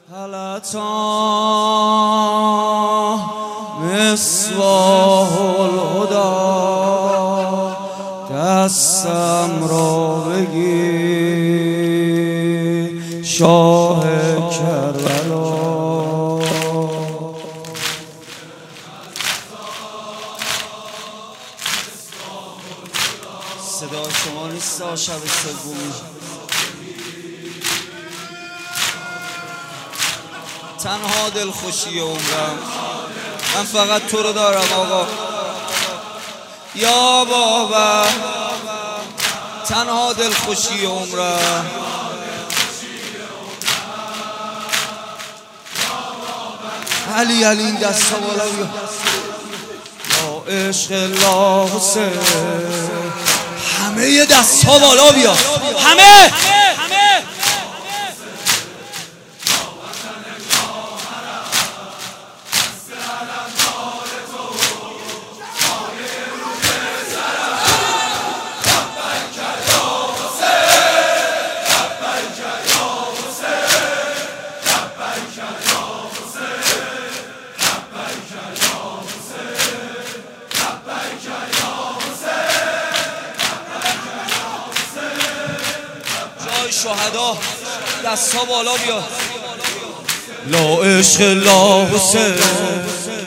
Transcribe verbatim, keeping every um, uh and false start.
هلتا مصباح الهدی دستم را بگیر شاه کربلا. صدا شما نیست شب سومی. تنها دلخوشی عمرم من فقط تو رو دارم آقا یا بابا، تنها دلخوشی عمرم. علی علی این دست ها بالا بیا. یا عشق الله حسین، همه یه دست ها بالا بیا، همه شهدا دست ها بالا بیا. لا عشق الله حسین